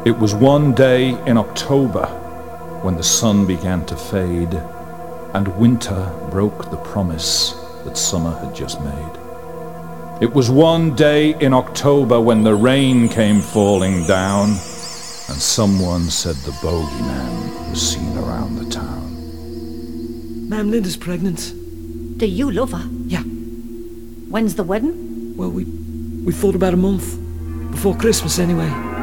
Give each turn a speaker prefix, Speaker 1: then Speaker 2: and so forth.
Speaker 1: It was one day in October when the sun began to fade and winter broke the promise that summer had just made. It was one day in October when the rain came falling down and someone said the bogeyman was seen around the town.
Speaker 2: Ma'am, Linda's pregnant.
Speaker 3: Do you love her?
Speaker 2: Yeah.
Speaker 3: When's the wedding?
Speaker 2: Well, we thought about a month. Before Christmas, anyway.